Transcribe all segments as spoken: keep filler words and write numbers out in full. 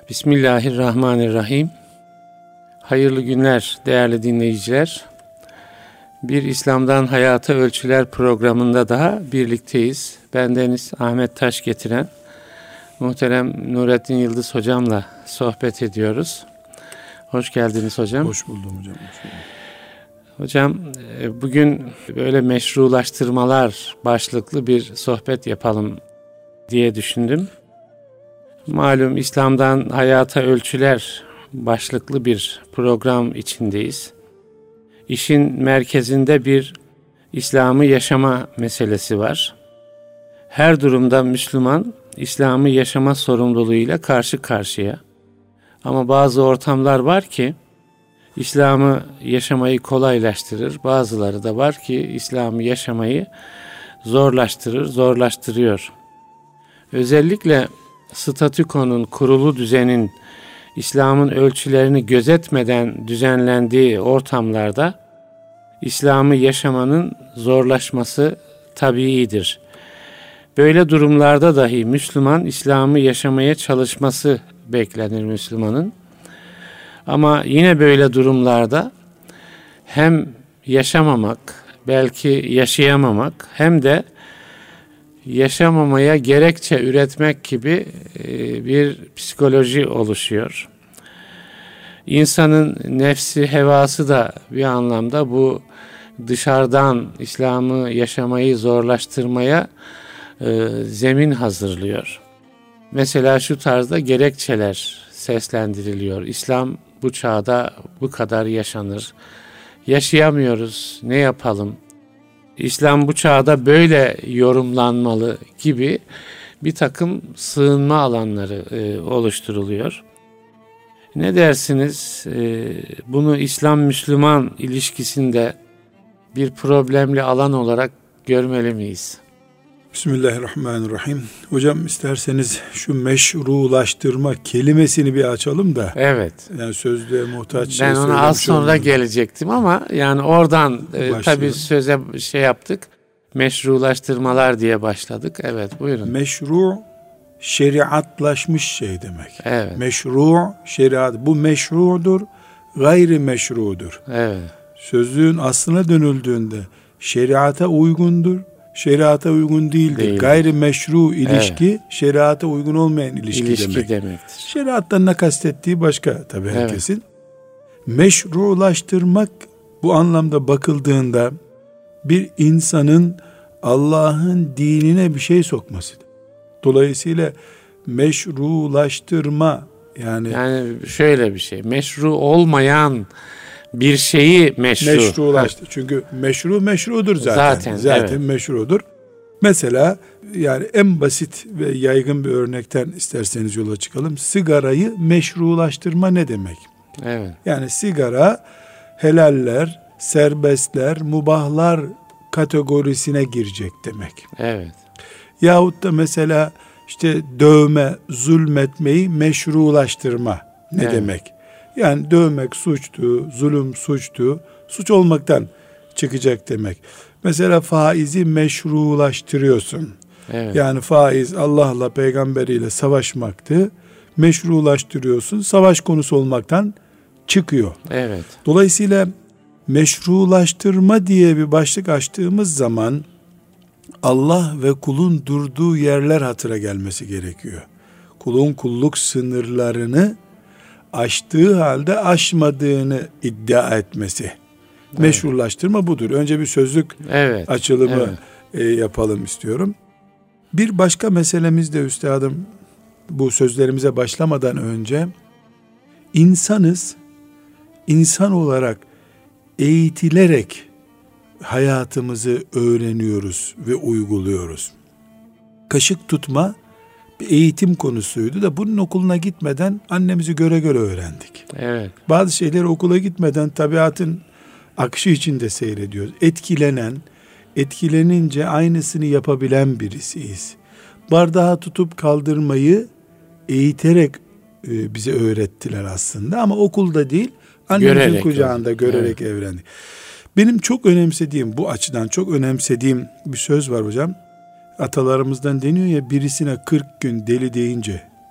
Bismillahirrahmanirrahim. Hayırlı günler değerli dinleyiciler. Bir İslam'dan Hayata Ölçüler programında daha birlikteyiz. Bendeniz Ahmet Taş getiren muhterem Nurettin Yıldız hocamla sohbet ediyoruz. Hoş geldiniz hocam. Hoş buldum hocam. Hoş buldum. Hocam bugün böyle meşrulaştırmalar başlıklı bir sohbet yapalım diye düşündüm. Malum İslam'dan Hayata Ölçüler başlıklı bir program içindeyiz. İşin merkezinde bir İslam'ı yaşama meselesi var. Her durumda Müslüman İslam'ı yaşama sorumluluğuyla karşı karşıya. Ama bazı ortamlar var ki İslam'ı yaşamayı kolaylaştırır. Bazıları da var ki İslam'ı yaşamayı zorlaştırır, zorlaştırıyor. Özellikle statükonun, kurulu düzenin, İslam'ın ölçülerini gözetmeden düzenlendiği ortamlarda İslam'ı yaşamanın zorlaşması tabiidir. Böyle durumlarda dahi Müslüman İslam'ı yaşamaya çalışması beklenir Müslümanın. Ama yine böyle durumlarda hem yaşamamak, belki yaşayamamak hem de yaşamamaya gerekçe üretmek gibi bir psikoloji oluşuyor. İnsanın nefsi, hevası da bir anlamda bu dışarıdan İslam'ı yaşamayı zorlaştırmaya e, zemin hazırlıyor. Mesela şu tarzda gerekçeler seslendiriliyor. İslam bu çağda bu kadar yaşanır. Yaşayamıyoruz, ne yapalım? İslam bu çağda böyle yorumlanmalı gibi bir takım sığınma alanları e, oluşturuluyor. Ne dersiniz? E, bunu İslam-Müslüman ilişkisinde bir problemli alan olarak görmeli miyiz? Bismillahirrahmanirrahim. Hocam isterseniz şu meşrulaştırma kelimesini bir açalım da. Evet. Yani sözlüğe muhtaç. Ben ona az sonra olmadım. gelecektim ama yani oradan e, tabii söze şey yaptık. Meşrulaştırmalar diye başladık. Evet, buyurun. Meşru şeriatlaşmış şey demek. Evet. Meşru şeriat. Bu meşrudur, gayri meşrudur. Evet. Sözlüğün aslına dönüldüğünde şeriata uygundur, şeriata uygun değildir. değildir. Gayri meşru ilişki, evet. şeriata uygun olmayan ilişki, ilişki demek. demektir. Şeriattan ne kastettiği başka tabii evet. herkesin. Meşrulaştırmak bu anlamda bakıldığında bir insanın Allah'ın dinine bir şey sokmasıdır. Dolayısıyla meşrulaştırma yani yani şöyle bir şey. Meşru olmayan bir şeyi meşru. Meşrulaştı. Çünkü meşru meşrudur zaten. Zaten, zaten evet. meşrudur. Mesela yani en basit ve yaygın bir örnekten isterseniz yola çıkalım. Sigarayı meşrulaştırma ne demek? Evet. Yani sigara helaller, serbestler, mubahlar kategorisine girecek demek. Evet. Yahut da mesela işte dövme, zulmetmeyi meşrulaştırma ne evet. demek? Yani dövmek suçtu, zulüm suçtu, suç olmaktan çıkacak demek. Mesela faizi meşrulaştırıyorsun. Evet. Yani faiz Allah'la peygamberiyle savaşmaktı. Meşrulaştırıyorsun, savaş konusu olmaktan çıkıyor. Evet. Dolayısıyla meşrulaştırma diye bir başlık açtığımız zaman Allah ve kulun durduğu yerler hatıra gelmesi gerekiyor. Kulun kulluk sınırlarını aştığı halde aşmadığını iddia etmesi. Evet. Meşrulaştırma budur. Önce bir sözlük evet. açılımı evet. E, yapalım istiyorum. Bir başka meselemiz de üstadım, bu sözlerimize başlamadan önce, insanız, insan olarak eğitilerek hayatımızı öğreniyoruz ve uyguluyoruz. Kaşık tutma bir eğitim konusuydu da bunun okuluna gitmeden annemizi göre göre öğrendik. Evet. Bazı şeyleri okula gitmeden tabiatın akışı içinde seyrediyoruz. Etkilenen, etkilenince aynısını yapabilen birisiyiz. Bardağı tutup kaldırmayı eğiterek e, bize öğrettiler aslında ama okulda değil, annemizin kucağında oldu. görerek evet. öğrendik. Benim çok önemsediğim, bu açıdan çok önemsediğim bir söz var hocam. Atalarımızdan deniyor ya, birisine kırk gün deli deyince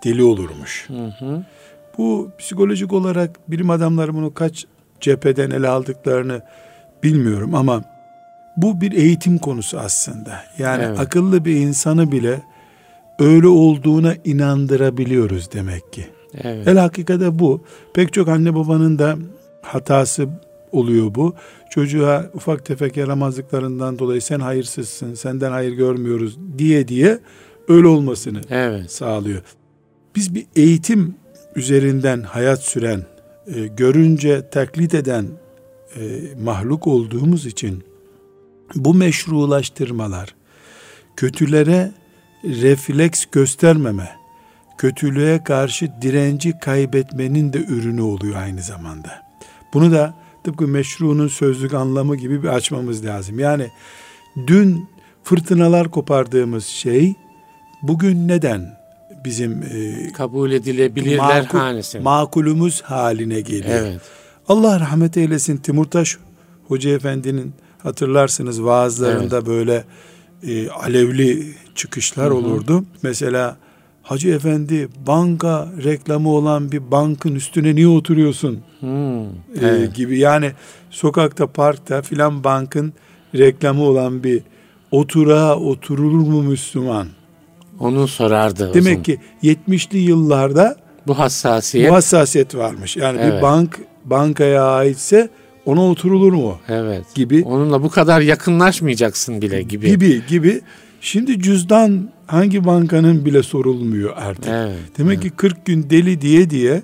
deli olurmuş. Hı hı. Bu psikolojik olarak bilim adamları bunu kaç cepheden ele aldıklarını bilmiyorum ama bu bir eğitim konusu aslında. Yani evet. akıllı bir insanı bile öyle olduğuna inandırabiliyoruz demek ki. Evet. El hakikate bu. Pek çok anne babanın da hatası oluyor bu. Çocuğa ufak tefek yaramazlıklarından dolayı sen hayırsızsın, senden hayır görmüyoruz diye diye öyle olmasını evet. sağlıyor. Biz bir eğitim üzerinden hayat süren, e, görünce taklit eden e, mahluk olduğumuz için bu meşrulaştırmalar, kötülere refleks göstermeme, kötülüğe karşı direnci kaybetmenin de ürünü oluyor aynı zamanda. Bunu da tıpkı meşrunun sözlük anlamı gibi bir açmamız lazım. Yani dün fırtınalar kopardığımız şey bugün neden bizim e, kabul edilebilirler makul, hanesine, makulümüz haline geliyor. Evet. Allah rahmet eylesin, Timurtaş Hoca Efendi'nin hatırlarsınız vaazlarında evet. böyle e, alevli çıkışlar hı hı. olurdu. Mesela Hacı Efendi banka reklamı olan bir bankın üstüne niye oturuyorsun hmm, ee, evet. gibi. Yani sokakta, parkta filan bankın reklamı olan bir oturağa oturulur mu Müslüman? Onu sorardı. Demek ki yetmişli yıllarda bu hassasiyet bu hassasiyet varmış. Yani evet. bir bank bankaya aitse ona oturulur mu? Evet. Gibi. Onunla bu kadar yakınlaşmayacaksın bile gibi. Gibi gibi. Şimdi cüzdan hangi bankanın bile sorulmuyor artık. Evet, Demek evet. ki kırk gün deli diye diye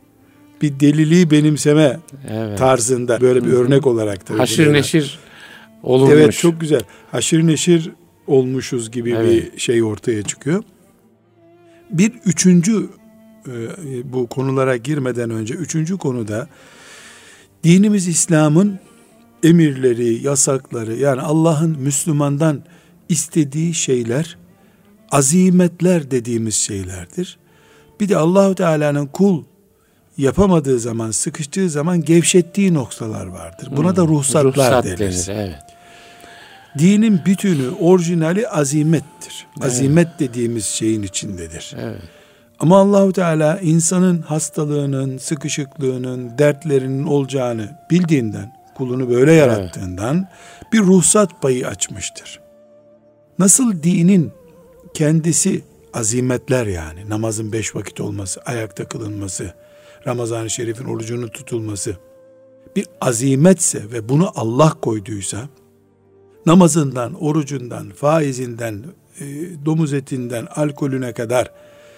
bir deliliği benimseme evet. tarzında böyle bir Hı-hı. örnek olarak tabii. Haşır neşir olunmuş. Evet, çok güzel. Haşır neşir olmuşuz gibi evet. bir şey ortaya çıkıyor. Bir üçüncü e, bu konulara girmeden önce üçüncü konuda dinimiz İslam'ın emirleri, yasakları, yani Allah'ın Müslümandan istediği şeyler azimetler dediğimiz şeylerdir. Bir de Allahu Teala'nın kul yapamadığı zaman, sıkıştığı zaman gevşettiği noktalar vardır. Buna hmm, da ruhsatlar ruhsat deriz. denir, evet. Dinin bütünü, orijinali azimettir. Evet. Azimet dediğimiz şeyin içindedir. Evet. Ama Allahu Teala insanın hastalığının, sıkışıklığının, dertlerinin olacağını bildiğinden, kulunu böyle yarattığından evet. bir ruhsat payı açmıştır. Nasıl dinin kendisi azimetler, yani namazın beş vakit olması, ayakta kılınması, Ramazan-ı Şerif'in orucunun tutulması bir azimetse ve bunu Allah koyduysa, namazından, orucundan, faizinden, e, domuz etinden, alkolüne kadar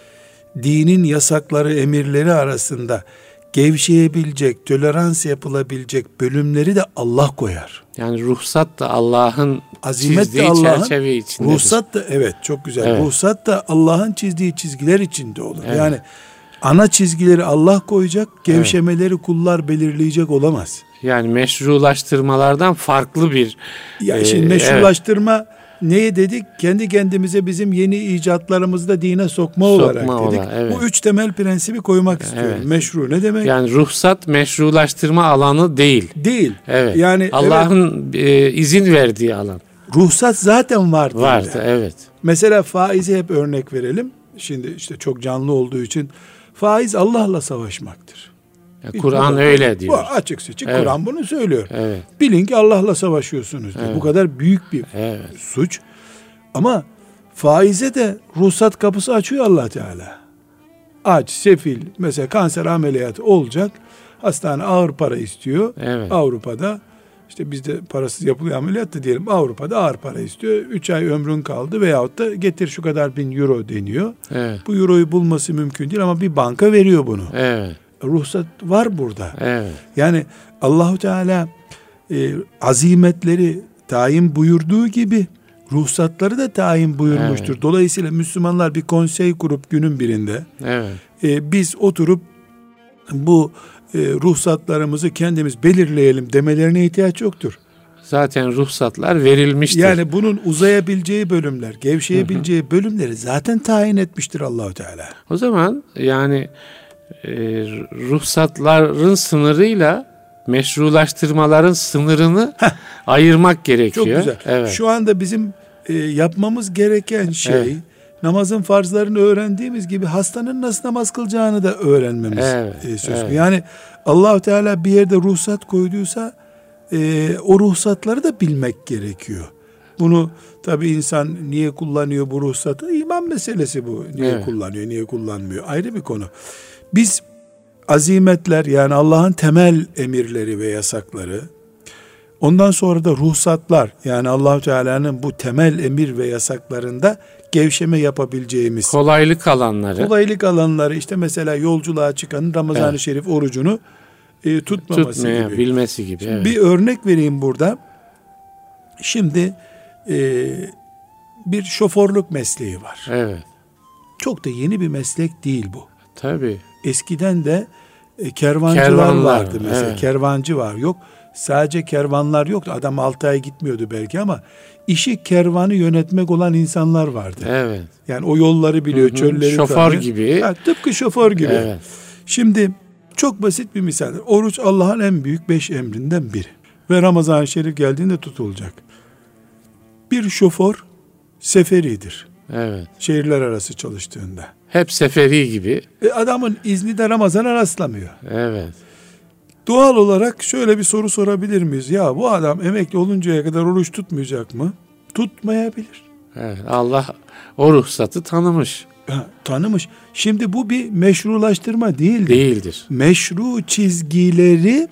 dinin yasakları, emirleri arasında gevşeyebilecek, tolerans yapılabilecek bölümleri de Allah koyar. Yani ruhsat da Allah'ın azimet çizdiği de Allah'ın, çerçeve içindedir. Ruhsat da evet çok güzel. Evet. Ruhsat da Allah'ın çizdiği çizgiler içinde olur. Evet. Yani ana çizgileri Allah koyacak, gevşemeleri evet. kullar belirleyecek olamaz. Yani meşrulaştırmalardan farklı bir... Ya e, şimdi meşrulaştırma evet. neye dedik? Kendi kendimize bizim yeni icatlarımızı da dine sokma, sokma olarak dedik. Ola, evet. Bu üç temel prensibi koymak istiyorum. Evet. Meşru ne demek? Yani ruhsat meşrulaştırma alanı değil. Değil. Evet. Yani Allah'ın evet. e, izin verdiği alan. Ruhsat zaten vardı. Vardı, evet. Mesela faizi hep örnek verelim. Şimdi işte çok canlı olduğu için faiz Allah'la savaşmaktır. Kur'an öyle diyor. Bu açık seçik evet. Kur'an bunu söylüyor. Evet. Bilin ki Allah'la savaşıyorsunuz diyor. Evet. Bu kadar büyük bir evet. suç. Ama faize de ruhsat kapısı açıyor Allah Teala. Aç, sefil, mesela kanser ameliyatı olacak. Hastane ağır para istiyor. Evet. Avrupa'da işte bizde parasız yapılıyor ameliyat da diyelim. Avrupa'da ağır para istiyor. Üç ay ömrün kaldı veyahut da getir şu kadar bin euro deniyor. Evet. Bu euroyu bulması mümkün değil ama bir banka veriyor bunu. Evet. Ruhsat var burada. Evet. Yani Allahu Teala e, azimetleri tayin buyurduğu gibi ruhsatları da tayin buyurmuştur. Evet. Dolayısıyla Müslümanlar bir konsey kurup günün birinde evet. e, biz oturup bu e, ruhsatlarımızı kendimiz belirleyelim demelerine ihtiyaç yoktur. Zaten ruhsatlar verilmiştir. Yani bunun uzayabileceği bölümler, gevşeyebileceği hı hı. bölümleri zaten tayin etmiştir Allahu Teala. O zaman yani e, ruhsatların sınırıyla meşrulaştırmaların sınırını Heh. ayırmak gerekiyor. Çok güzel. Evet. Şu anda bizim e, yapmamız gereken şey evet. namazın farzlarını öğrendiğimiz gibi hastanın nasıl namaz kılacağını da öğrenmemiz evet, e, söz. evet. Yani Allah-u Teala bir yerde ruhsat koyduysa e, o ruhsatları da bilmek gerekiyor. Bunu tabi insan niye kullanıyor bu ruhsatı? İman meselesi bu. Niye evet. kullanıyor, niye kullanmıyor? Ayrı bir konu. Biz azimetler, yani Allah'ın temel emirleri ve yasakları, ondan sonra da ruhsatlar, yani Allah-u Teala'nın bu temel emir ve yasaklarında gevşeme yapabileceğimiz kolaylık alanları. Kolaylık alanları, işte mesela yolculuğa çıkanın Ramazan-ı evet. Şerif orucunu e, tutmaması Tutmaya, gibi. Bilmesi gibi. Evet. Bir örnek vereyim burada. Şimdi e, bir şoförlük mesleği var. Evet. Çok da yeni bir meslek değil bu. Tabii. Eskiden de e, kervancılar Kervanlar, vardı mesela. Evet. Kervancı var. Yok. Sadece kervanlar yoktu. Adam altı ay gitmiyordu belki ama işi kervanı yönetmek olan insanlar vardı. Evet. Yani o yolları biliyor, hı hı. çölleri şoför tanıyor. gibi. Ha, tıpkı şoför gibi. Evet. Şimdi çok basit bir misal. Oruç Allah'ın en büyük beş emrinden biri. Ve Ramazan-ı Şerif geldiğinde tutulacak. Bir şoför seferidir. Evet. Şehirler arası çalıştığında. Hep seferi gibi. E adamın izni de Ramazan'a rastlamıyor. Evet. Doğal olarak şöyle bir soru sorabilir miyiz? Ya bu adam emekli oluncaya kadar oruç tutmayacak mı? Tutmayabilir. Evet, Allah o ruhsatı tanımış. Ha, tanımış. Şimdi bu bir meşrulaştırma değildir. Değildir. Meşru çizgileri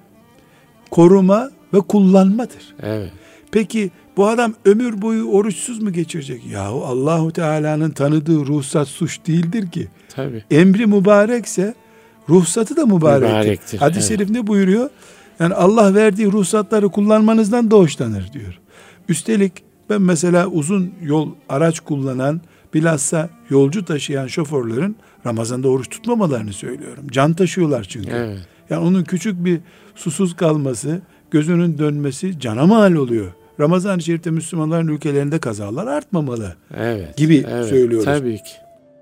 koruma ve kullanmadır. Evet. Peki bu adam ömür boyu oruçsuz mu geçirecek? Yahu Allahu Teala'nın tanıdığı ruhsat suç değildir ki. Tabii. Emri mübarekse ruhsatı da mübarektir. Mübarektir. Hadis-i evet. şerif ne buyuruyor? Yani Allah verdiği ruhsatları kullanmanızdan da hoşlanır diyor. Üstelik ben mesela uzun yol araç kullanan, bilhassa yolcu taşıyan şoförlerin Ramazan'da oruç tutmamalarını söylüyorum. Can taşıyorlar çünkü. Evet. Yani onun küçük bir susuz kalması, gözünün dönmesi cana mal oluyor. Ramazan-ı Şerif'te Müslümanların ülkelerinde kazalar artmamalı evet, gibi evet, söylüyoruz. Tabii ki.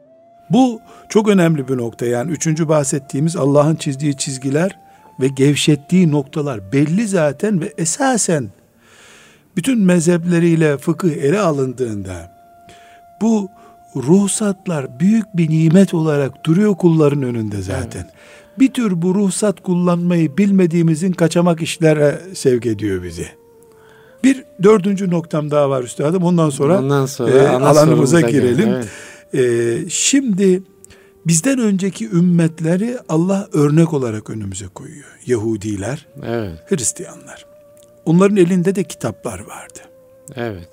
Bu çok önemli bir nokta. Yani üçüncü bahsettiğimiz Allah'ın çizdiği çizgiler ve gevşettiği noktalar belli zaten ve esasen bütün mezhepleriyle fıkıh ele alındığında bu ruhsatlar büyük bir nimet olarak duruyor kulların önünde zaten. Evet. Bir tür bu ruhsat kullanmayı bilmediğimizin kaçamak işlere sevk ediyor bizi. Bir dördüncü noktam daha var üstadım. Ondan sonra, Ondan sonra e, alanımıza girelim. Evet. E, şimdi bizden önceki ümmetleri Allah örnek olarak önümüze koyuyor. Yahudiler, evet. Hristiyanlar. Onların elinde de kitaplar vardı. Evet.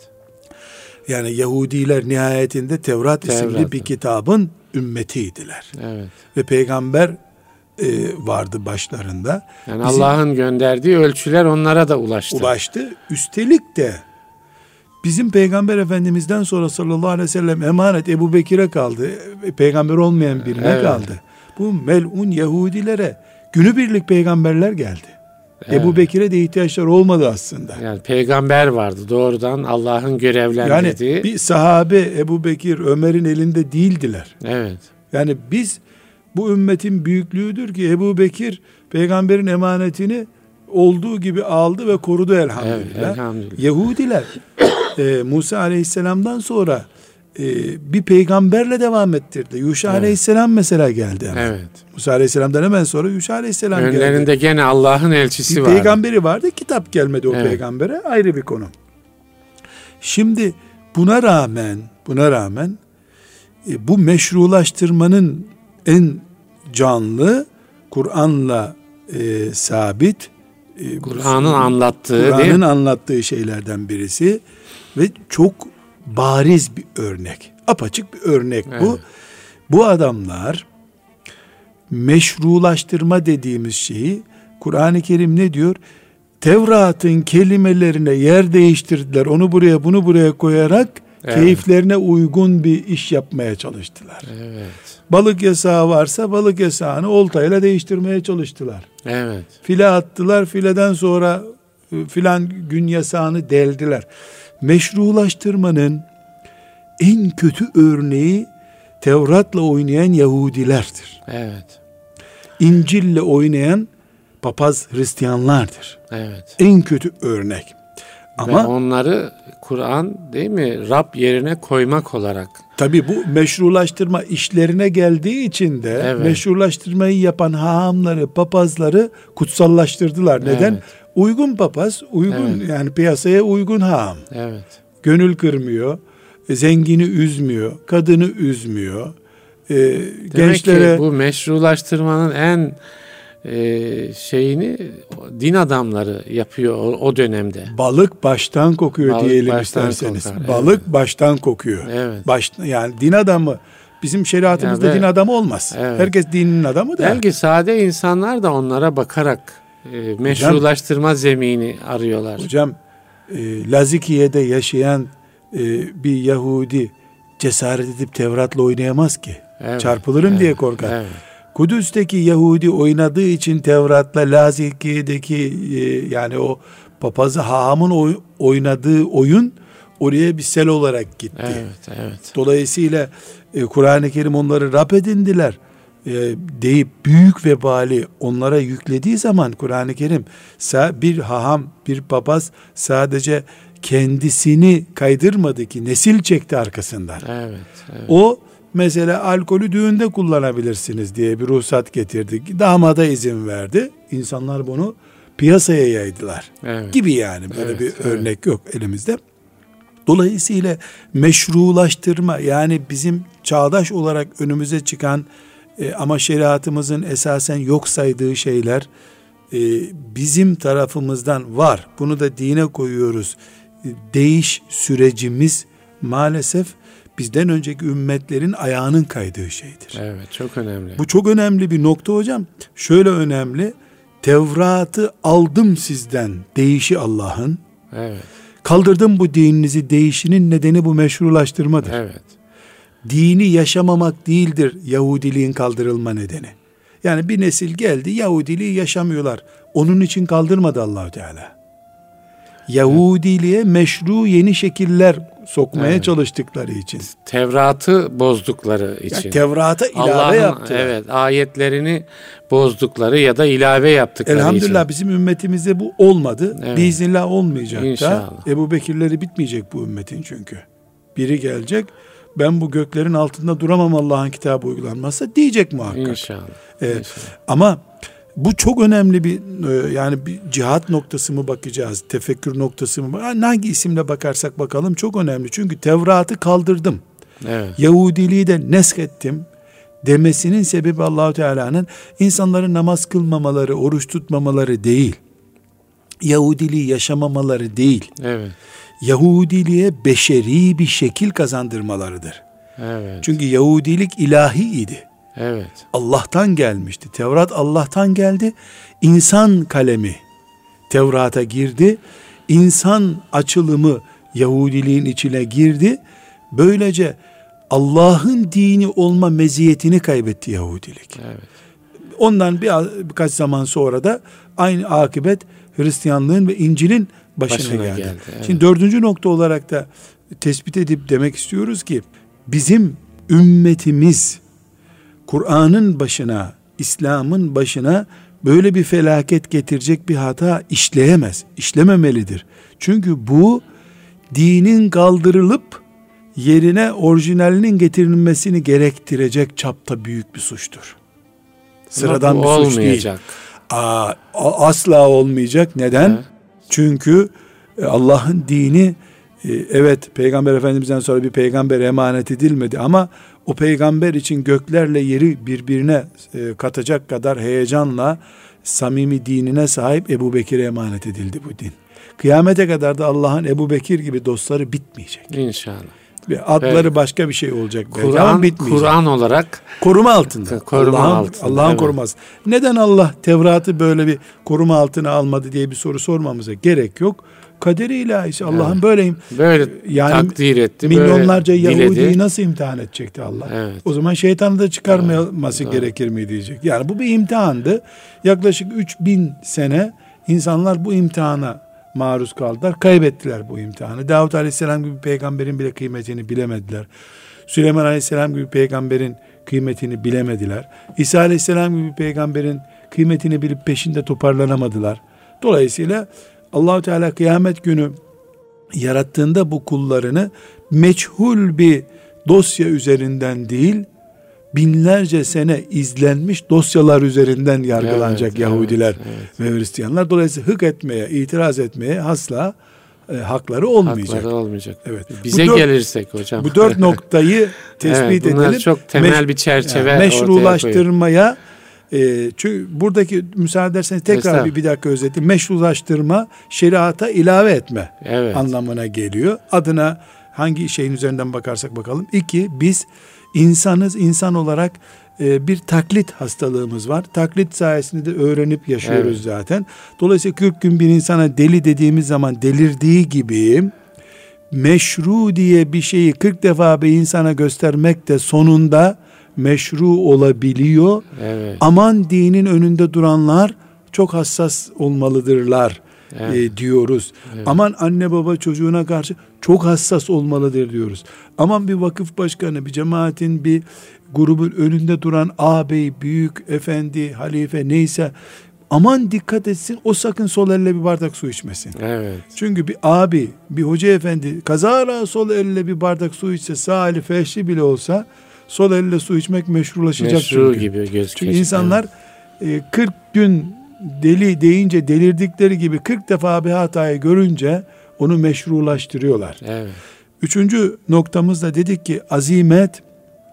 Yani Yahudiler nihayetinde Tevrat, Tevrat isimli bir kitabın ümmetiydiler. Evet. Ve peygamber e, vardı başlarında. Yani Allah'ın gönderdiği ölçüler onlara da ulaştı. Ulaştı. Üstelik de bizim Peygamber Efendimiz'den sonra sallallahu aleyhi ve sellem emanet Ebu Bekir'e kaldı. Peygamber olmayan birine evet. kaldı. Bu melun Yahudilere günübirlik peygamberler geldi. Evet. Ebu Bekir'e de ihtiyaçlar olmadı aslında. Yani peygamber vardı doğrudan Allah'ın görevlendirdiği. Yani bir sahabe Ebu Bekir, Ömer'in elinde değildiler. Evet. Yani biz bu ümmetin büyüklüğüdür ki Ebu Bekir peygamberin emanetini olduğu gibi aldı ve korudu elhamdülillah. Evet, elhamdülillah. Yahudiler e, Musa aleyhisselamdan sonra e, bir peygamberle devam ettirdi. Yuşa evet. aleyhisselam mesela geldi. Hemen. Evet. Musa aleyhisselamdan hemen sonra Yuşa aleyhisselam Önlerinde geldi. Önlerinde gene Allah'ın elçisi bir vardı. Peygamberi vardı. Kitap gelmedi o evet. peygambere. Ayrı bir konu. Şimdi buna rağmen buna rağmen e, bu meşrulaştırmanın en canlı Kur'an'la e, sabit e, Kur'an'ın anlattığı Kur'an'ın anlattığı şeylerden birisi ve çok bariz bir örnek. Apaçık bir örnek evet. bu. Bu adamlar meşrulaştırma dediğimiz şeyi Kur'an-ı Kerim ne diyor? Tevrat'ın kelimelerine yer değiştirdiler. Onu buraya bunu buraya koyarak evet. keyiflerine uygun bir iş yapmaya çalıştılar. Evet. Balık yasağı varsa balık yasağını oltayla değiştirmeye çalıştılar. Evet. File attılar. Fileden sonra filan gün yasağını deldiler. Meşrulaştırmanın en kötü örneği Tevrat'la oynayan Yahudilerdir. Evet. İncil'le oynayan papaz Hristiyanlardır. Evet. En kötü örnek. Ama ve onları Kur'an değil mi Rab yerine koymak olarak. Tabii bu meşrulaştırma işlerine geldiği için de evet. meşrulaştırmayı yapan hahamları, papazları kutsallaştırdılar. Neden? Evet. Uygun papaz, uygun evet. yani piyasaya uygun haham. Evet. Gönül kırmıyor, zengini üzmüyor, kadını üzmüyor. Ee, Demek gençlere ki bu meşrulaştırmanın en e, şeyini din adamları yapıyor o, o dönemde. Balık baştan kokuyor Balık diyelim baştan isterseniz. Kokar, Balık evet. baştan kokuyor. Evet. Baş, yani din adamı bizim şeriatımızda yani ve, din adamı olmaz. Evet. Herkes dinin adamı da. Belki sade insanlar da onlara bakarak e, meşrulaştırma hocam, zemini arıyorlar. Hocam e, Lazikiye'de yaşayan e, bir Yahudi cesaret edip Tevrat'la oynayamaz ki. Evet. Çarpılırım evet. diye korkar. Evet. Kudüs'teki Yahudi oynadığı için Tevrat'la Lazikiye'deki e, yani o papazı hahamın oy, oynadığı oyun oraya bir sel olarak gitti. Evet, evet. Dolayısıyla e, Kur'an-ı Kerim onları Rab edindiler e, deyip büyük vebali onlara yüklediği zaman Kur'an-ı Kerim bir haham, bir papaz sadece kendisini kaydırmadı ki nesil çekti arkasından. Evet, evet. O mesela alkolü düğünde kullanabilirsiniz diye bir ruhsat getirdi. Damada izin verdi. İnsanlar bunu piyasaya yaydılar. Evet. Gibi yani. Böyle evet, bir evet. örnek yok elimizde. Dolayısıyla meşrulaştırma yani bizim çağdaş olarak önümüze çıkan e, ama şeriatımızın esasen yok saydığı şeyler e, bizim tarafımızdan var. Bunu da dine koyuyoruz. E, değiş sürecimiz maalesef bizden önceki ümmetlerin ayağının kaydığı şeydir. Evet, çok önemli. Bu çok önemli bir nokta hocam. Şöyle önemli. Tevrat'ı aldım sizden değişi Allah'ın. Evet. Kaldırdım bu dininizi değişinin nedeni bu meşrulaştırmadır. Evet. Dini yaşamamak değildir Yahudiliğin kaldırılma nedeni. Yani bir nesil geldi Yahudiliği yaşamıyorlar. Onun için kaldırmadı Allah-u Teala. Yahudiliğe meşru yeni şekiller sokmaya evet. çalıştıkları için. Tevrat'ı bozdukları için. Yani Tevrat'a ilave Allah'ın, yaptılar. Evet, ayetlerini bozdukları ya da ilave yaptıkları Elhamdülillah için. bizim ümmetimizde bu olmadı. Evet. Biiznillah olmayacak İnşallah. da. Ebu Bekirleri bitmeyecek bu ümmetin çünkü. Biri gelecek, ben bu göklerin altında duramam Allah'ın kitabı uygulanmazsa diyecek muhakkak. İnşallah. Evet. İnşallah. Ama bu çok önemli bir yani bir cihat noktası mı bakacağız, tefekkür noktası mı? Hangi isimle bakarsak bakalım çok önemli. Çünkü Tevrat'ı kaldırdım. Evet. Yahudiliği de neskettim demesinin sebebi Allah-u Teala'nın insanların namaz kılmamaları, oruç tutmamaları değil. Yahudiliği yaşamamaları değil. Evet. Yahudiliğe beşeri bir şekil kazandırmalarıdır. Evet. Çünkü Yahudilik ilahi idi. Evet. Allah'tan gelmişti. Tevrat Allah'tan geldi. İnsan kalemi Tevrat'a girdi. İnsan açılımı Yahudiliğin içine girdi. Böylece Allah'ın dini olma meziyetini kaybetti Yahudilik. Evet. Ondan bir, birkaç zaman sonra da aynı akıbet Hristiyanlığın ve İncil'in başına, başına geldi. geldi evet. Şimdi dördüncü nokta olarak da tespit edip demek istiyoruz ki bizim ümmetimiz Kur'an'ın başına, İslam'ın başına böyle bir felaket getirecek bir hata işleyemez, işlememelidir. Çünkü bu dinin kaldırılıp yerine orijinalinin getirilmesini gerektirecek çapta büyük bir suçtur. Sıradan bir suç değil. Aa, asla olmayacak. Neden? Evet. Çünkü Allah'ın dini evet Peygamber Efendimiz'den sonra bir peygamber emanet edilmedi ama o peygamber için göklerle yeri birbirine katacak kadar heyecanla samimi dinine sahip Ebu Bekir'e emanet edildi bu din. Kıyamete kadar da Allah'ın Ebu Bekir gibi dostları bitmeyecek. İnşallah. Adları evet. başka bir şey olacak. Kur'an, Kur'an olarak koruma altında. Koruma Allah'ın, altında. Allah'ın evet. koruması. Neden Allah Tevrat'ı böyle bir koruma altına almadı diye bir soru sormamıza gerek yok. Kaderi ilahisi Allah'ın evet. böyleyim. Böyle yani takdir etti. Milyonlarca böyle Yahudi'yi diledi. nasıl imtihan edecekti Allah? Evet. O zaman şeytanı da çıkarmaması evet. gerekir mi diyecek. Yani bu bir imtihandı. Yaklaşık üç bin sene insanlar bu imtihana maruz kaldılar. Kaybettiler bu imtihanı. Davut Aleyhisselam gibi peygamberin bile kıymetini bilemediler. Süleyman Aleyhisselam gibi peygamberin kıymetini bilemediler. İsa Aleyhisselam gibi peygamberin kıymetini bilip peşinde toparlanamadılar. Dolayısıyla Allah-u Teala kıyamet günü yarattığında bu kullarını meçhul bir dosya üzerinden değil, binlerce sene izlenmiş dosyalar üzerinden yargılanacak, evet, Yahudiler, evet, evet. ve Hristiyanlar. Dolayısıyla hık etmeye, itiraz etmeye asla e, hakları olmayacak. Hakları olmayacak. Evet. Bize dört, gelirsek hocam. Bu dört noktayı tespit evet, bunlar edelim. çok temel Meş, bir çerçeve. Yani meşrulaştırmaya, e, çünkü buradaki, müsaade ederseniz tekrar bir, bir dakika özetleyeyim. Meşrulaştırma, şeriata ilave etme, evet. anlamına geliyor. Adına hangi şeyin üzerinden bakarsak bakalım. İki, biz insanız, insan olarak e, bir taklit hastalığımız var. Taklit sayesinde de öğrenip yaşıyoruz, evet. zaten. Dolayısıyla kırk gün bir insana deli dediğimiz zaman delirdiği gibi, meşru diye bir şeyi kırk defa bir insana göstermek de sonunda meşru olabiliyor. Evet. Aman dinin önünde duranlar çok hassas olmalıdırlar, evet. e, diyoruz. Evet. Aman anne baba çocuğuna karşı çok hassas olmalıdır diyoruz. Aman bir vakıf başkanı, bir cemaatin, bir grubun önünde duran ağabey, büyük, efendi, halife neyse, aman dikkat etsin, o sakın sol elle bir bardak su içmesin. Evet. Çünkü bir abi, bir hoca efendi kazara sol elle bir bardak su içse, sağ eli feşli bile olsa, sol elle su içmek meşrulaşacak. Meşru çünkü. gibi gözüküyor. Çünkü insanlar evet. e, kırk gün deli deyince delirdikleri gibi kırk defa bir hatayı görünce onu meşrulaştırıyorlar. Evet. Üçüncü noktamızda dedik ki azimet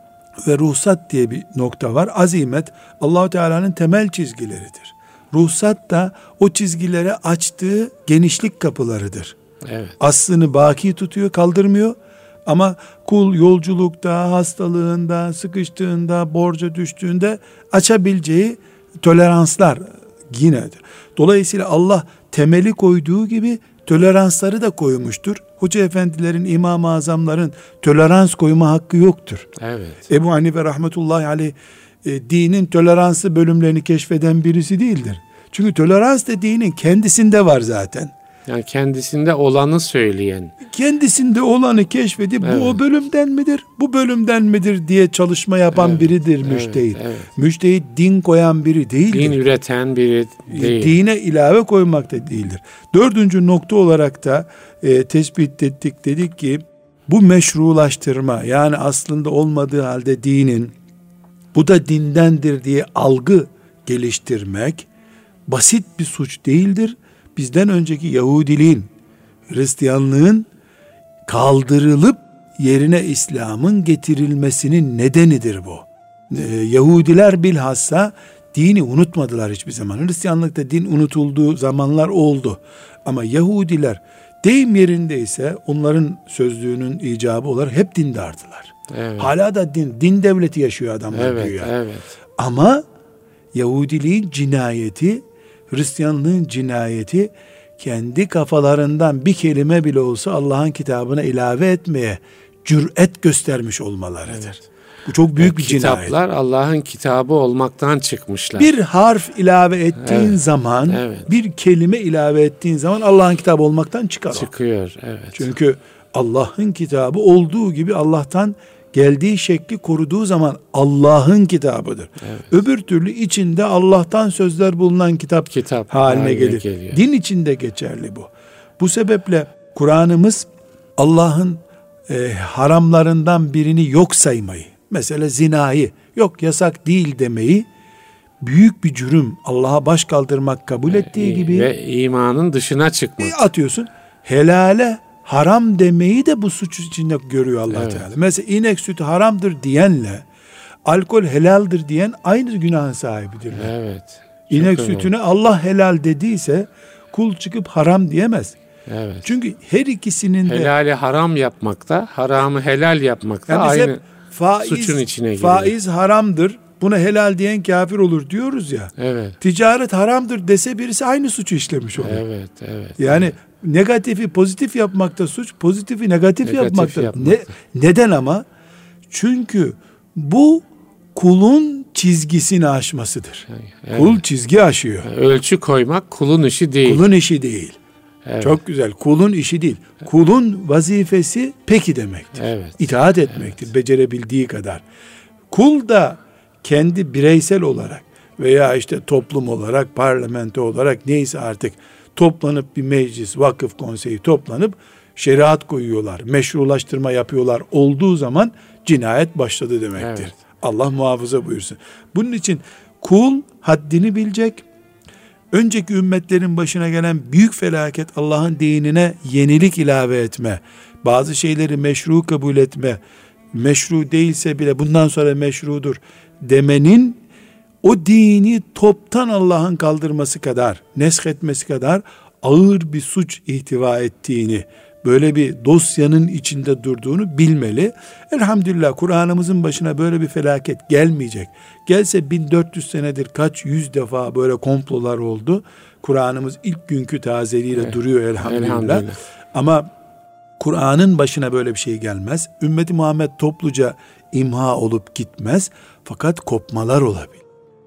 ve ruhsat diye bir nokta var. Azimet Allah-u Teala'nın temel çizgileridir. Ruhsat da o çizgilere açtığı genişlik kapılarıdır. Evet. Aslını baki tutuyor, kaldırmıyor. Ama kul yolculukta, hastalığında, sıkıştığında, borca düştüğünde açabileceği toleranslar yinedir. Dolayısıyla Allah temeli koyduğu gibi toleransları da koymuştur. Hoca efendilerin, İmam-ı Azamların tolerans koyma hakkı yoktur. Evet. Ebu Hanife rahmetullahi aleyh e, dinin toleransı bölümlerini keşfeden birisi değildir. Çünkü tolerans da dinin kendisinde var zaten. Yani kendisinde olanı söyleyen. Kendisinde olanı keşfedip evet. bu o bölümden midir, bu bölümden midir diye çalışma yapan evet. biridir müştehit. Evet. Evet. Müştehit din koyan biri değildir. Din üreten biri değil. Dine ilave koymak da değildir. Dördüncü nokta olarak da e, tespit ettik, dedik ki bu meşrulaştırma, yani aslında olmadığı halde dinin bu da dindendir diye algı geliştirmek basit bir suç değildir. Bizden önceki Yahudiliğin, Hristiyanlığın kaldırılıp yerine İslam'ın getirilmesinin nedenidir bu. Ee, Yahudiler bilhassa dini unutmadılar hiçbir zaman. Hristiyanlıkta din unutulduğu zamanlar oldu. Ama Yahudiler deyim yerindeyse onların sözlüğünün icabı olarak hep dindardılar. Evet. Hala da din, din devleti yaşıyor adamlar. Evet, güya. Evet. Ama Yahudiliğin cinayeti, Hristiyanlığın cinayeti kendi kafalarından bir kelime bile olsa Allah'ın kitabına ilave etmeye cüret göstermiş olmalarıdır. Evet. Bu çok büyük yani bir cinayet. Kitaplar Allah'ın kitabı olmaktan çıkmışlar. Bir harf ilave ettiğin evet. zaman, evet. bir kelime ilave ettiğin zaman Allah'ın kitabı olmaktan çıkar. Çıkıyor, evet. Çünkü Allah'ın kitabı olduğu gibi Allah'tan geldiği şekli koruduğu zaman Allah'ın kitabıdır. Evet. Öbür türlü içinde Allah'tan sözler bulunan kitap, kitap haline, haline gelir. Geliyor. Din içinde geçerli bu. Bu sebeple Kur'an'ımız Allah'ın e, haramlarından birini yok saymayı, mesela zinayı yok yasak değil demeyi büyük bir cürüm, Allah'a baş kaldırmak kabul ettiği gibi ve imanın dışına çıkmak. Atıyorsun. Helale haram demeyi de bu suç içinde görüyor Allah evet. Teala. Mesela inek sütü haramdır diyenle alkol helaldir diyen aynı günahın sahibidirler. Evet. İnek sütüne Allah helal dediyse kul çıkıp haram diyemez. Evet. Çünkü her ikisinin de helali haram yapmakta, haramı helal yapmakta yani aynı faiz, suçun içine giriyor. Faiz haramdır, buna helal diyen kafir olur diyoruz ya. Evet. Ticaret haramdır dese birisi aynı suçu işlemiş olur. Evet, evet. Yani evet. negatifi pozitif yapmakta suç, pozitifi negatif, negatif yapmakta. yapmakta. Ne, neden ama? Çünkü bu kulun çizgisini aşmasıdır. Evet. Kul çizgi aşıyor. Ölçü koymak kulun işi değil. Kulun işi değil. Evet. Çok güzel. Kulun işi değil. Kulun vazifesi peki demektir. Evet. İtaat etmektir. Evet. Becerebildiği kadar. Kul da kendi bireysel olarak veya işte toplum olarak, parlamento olarak neyse artık toplanıp bir meclis, vakıf konseyi toplanıp şeriat koyuyorlar, meşrulaştırma yapıyorlar olduğu zaman cinayet başladı demektir. Evet. Allah muhafaza buyursun. Bunun için kul haddini bilecek. Önceki ümmetlerin başına gelen büyük felaket, Allah'ın dinine yenilik ilave etme, bazı şeyleri meşru kabul etme, meşru değilse bile bundan sonra meşrudur demenin, o dini toptan Allah'ın kaldırması kadar, neshetmesi kadar ağır bir suç ihtiva ettiğini, böyle bir dosyanın içinde durduğunu bilmeli. Elhamdülillah Kur'an'ımızın başına böyle bir felaket gelmeyecek. Gelse bin dört yüz senedir kaç yüz defa böyle komplolar oldu. Kur'an'ımız ilk günkü tazeliğiyle evet. duruyor elhamdülillah. elhamdülillah. Ama Kur'an'ın başına böyle bir şey gelmez. Ümmeti Muhammed topluca imha olup gitmez. Fakat kopmalar olabilir.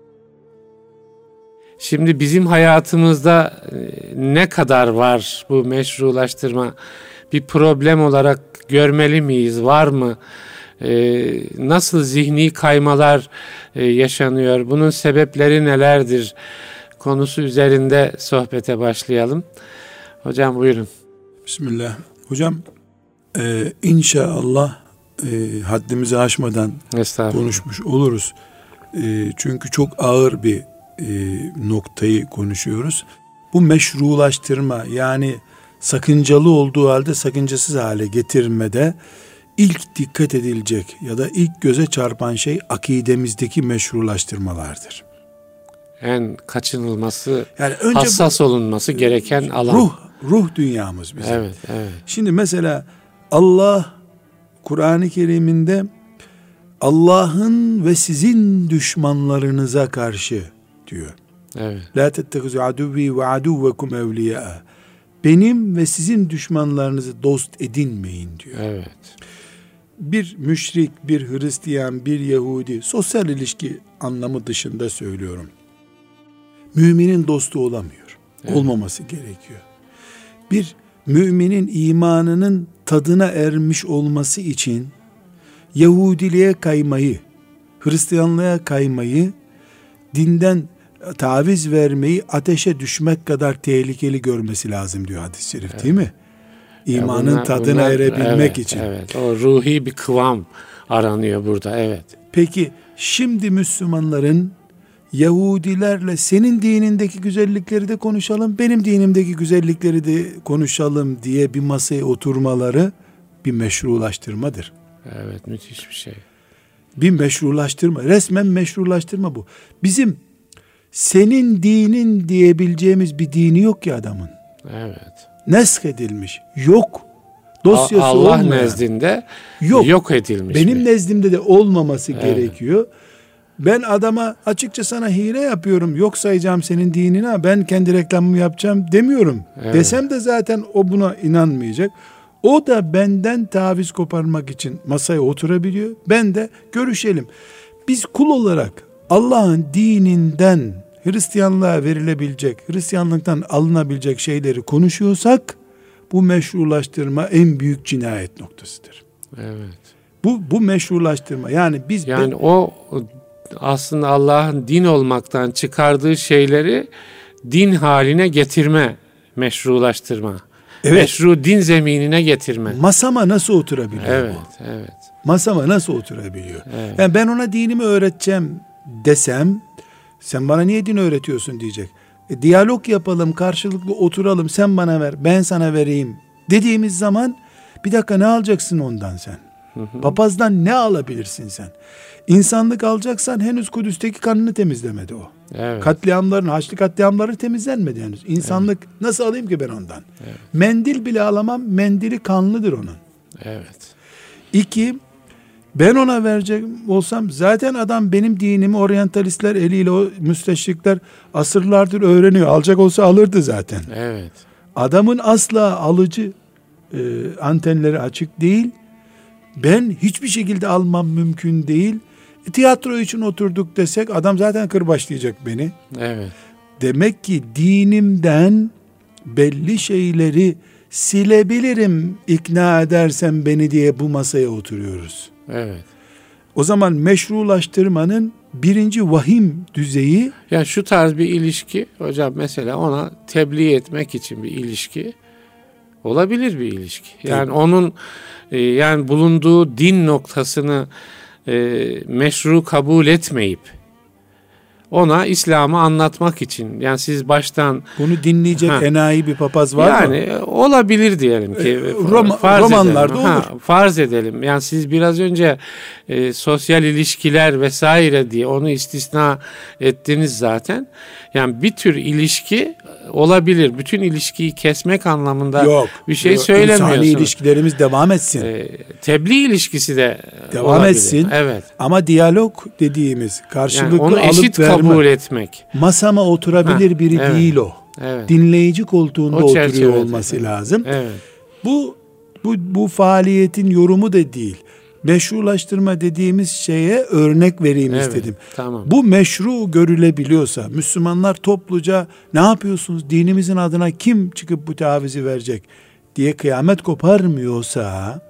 Şimdi bizim hayatımızda ne kadar var bu meşrulaştırma? Bir problem olarak görmeli miyiz? Var mı? Ee, nasıl zihni kaymalar e, yaşanıyor? Bunun sebepleri nelerdir? Konusu üzerinde sohbete başlayalım. Hocam buyurun. Bismillah. Hocam e, inşallah e, haddimizi aşmadan konuşmuş oluruz. E, çünkü çok ağır bir e, noktayı konuşuyoruz. Bu meşrulaştırma, yani sakıncalı olduğu halde sakıncasız hale getirmede ilk dikkat edilecek ya da ilk göze çarpan şey akidemizdeki meşrulaştırmalardır. En kaçınılması, yani önce hassas bu, olunması gereken alan. Ruh, ruh dünyamız bizim. Evet, evet. Şimdi mesela Allah Kur'an-ı Kerim'inde Allah'ın ve sizin düşmanlarınıza karşı diyor. Evet. La tettehizu aduvi ve aduvekum evliya. Benim ve sizin düşmanlarınızı dost edinmeyin diyor. Evet. Bir müşrik, bir Hristiyan, bir Yahudi, sosyal ilişki anlamı dışında söylüyorum, müminin dostu olamıyor. Evet. Olmaması gerekiyor. Bir müminin imanının tadına ermiş olması için Yahudiliğe kaymayı, Hristiyanlığa kaymayı, dinden taviz vermeyi ateşe düşmek kadar tehlikeli görmesi lazım diyor hadis-i şerif, evet. Değil mi? İmanın bunlar, tadına bunlar, erebilmek evet, için. Evet. O ruhi bir kıvam aranıyor burada. Evet. Peki şimdi Müslümanların Yahudilerle senin dinindeki güzellikleri de konuşalım, benim dinimdeki güzellikleri de konuşalım diye bir masaya oturmaları bir meşrulaştırmadır. Evet, müthiş bir şey. Bir meşrulaştırma, resmen meşrulaştırma bu. Bizim senin dinin diyebileceğimiz bir dini yok ki adamın. Evet. Nesk edilmiş. Yok. Dosyası Allah olmayan. nezdinde yok, yok edilmiş. Benim mi? nezdimde de olmaması evet. gerekiyor. Ben adama açıkça sana hile yapıyorum, yok sayacağım senin dinine, ben kendi reklamımı yapacağım demiyorum. Evet. Desem de zaten o buna inanmayacak. O da benden taviz koparmak için masaya oturabiliyor. Ben de görüşelim. Biz kul olarak Allah'ın dininden Hristiyanlığa verilebilecek, Hristiyanlıktan alınabilecek şeyleri konuşuyorsak, bu meşrulaştırma en büyük cinayet noktasıdır. Evet. Bu bu meşrulaştırma. Yani biz yani ben, o aslında Allah'ın din olmaktan çıkardığı şeyleri din haline getirme, meşrulaştırma. Evet. Meşru din zeminine getirme. Masama nasıl oturabiliyor evet, bu? Evet. Masama nasıl oturabiliyor? Evet. Yani ben ona dinimi öğreteceğim desem, sen bana niye din öğretiyorsun diyecek. E, diyalog yapalım, karşılıklı oturalım, sen bana ver, ben sana vereyim dediğimiz zaman, bir dakika ne alacaksın ondan sen? Hı hı. Papazdan ne alabilirsin sen? İnsanlık alacaksan henüz Kudüs'teki kanını temizlemedi o. Evet. Katliamların, Haçlı katliamları temizlenmedi henüz. İnsanlık evet. nasıl alayım ki ben ondan? Evet. Mendil bile alamam, mendili kanlıdır onun. Evet. İki, ben ona verecek olsam, zaten adam benim dinimi oryantalistler eliyle, o müsteşrikler asırlardır öğreniyor. Alacak olsa alırdı zaten. Evet. Adamın asla alıcı e, antenleri açık değil. Ben hiçbir şekilde almam mümkün değil. E, tiyatro için oturduk desek, adam zaten kırbaçlayacak beni. Evet. Demek ki dinimden belli şeyleri silebilirim ikna edersen beni diye bu masaya oturuyoruz. Evet. O zaman meşrulaştırmanın birinci vahim düzeyi, yani şu tarz bir ilişki hocam, mesela ona tebliğ etmek için bir ilişki, olabilir bir ilişki. Yani evet. onun e, yani bulunduğu din noktasını e, meşru kabul etmeyip ona İslam'ı anlatmak için, yani siz baştan bunu dinleyecek ha, enayi bir papaz var yani, mı? Yani olabilir diyelim ki. E, Roma, farz romanlarda edelim. olur. Ha, farz edelim. Yani siz biraz önce e, sosyal ilişkiler vesaire diye onu istisna ettiniz zaten. Yani bir tür ilişki olabilir. Bütün ilişkiyi kesmek anlamında yok, bir şey yok, söylemiyorsunuz. İnsani ilişkilerimiz devam etsin. E, tebliğ ilişkisi de devam olabilir. etsin. Evet. Ama diyalog dediğimiz karşılıklı yani onu alıp eşit verme. kabul etmek. Masama oturabilir ha, biri evet, değil o. Evet. Dinleyici koltuğunda o oturuyor olması evet, lazım. Evet. Bu bu bu faaliyetin yorumu da değil. Meşrulaştırma dediğimiz şeye örnek vereyim evet, istedim. Tamam. Bu meşru görülebiliyorsa, Müslümanlar topluca ne yapıyorsunuz? Dinimizin adına kim çıkıp bu tavizi verecek diye kıyamet koparmıyorsa,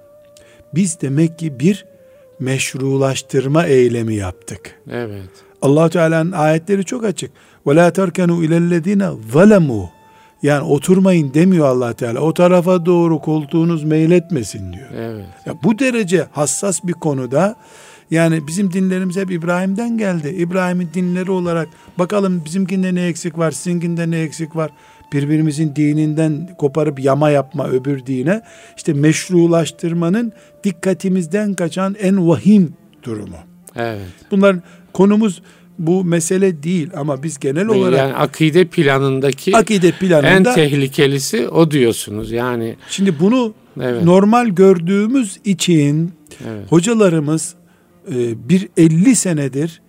biz demek ki bir meşrulaştırma eylemi yaptık. Evet. Allah Teala'nın ayetleri çok açık. Ve la terkenu ilellezine zalemu. Yani oturmayın demiyor Allah Teala. O tarafa doğru koltuğunuz meyletmesin diyor. Evet. Ya bu derece hassas bir konuda, yani bizim dinlerimiz hep İbrahim'den geldi. İbrahim'in dinleri olarak bakalım bizimkinde ne eksik var, sizinkinde ne eksik var. Birbirimizin dininden koparıp yama yapma öbür dine. İşte meşrulaştırmanın dikkatimizden kaçan en vahim durumu. Evet. Bunların konumuz bu mesele değil ama biz genel olarak yani akide planındaki akide planında en tehlikelisi o diyorsunuz. Yani şimdi bunu evet, normal gördüğümüz için evet, hocalarımız e, bir elli senedir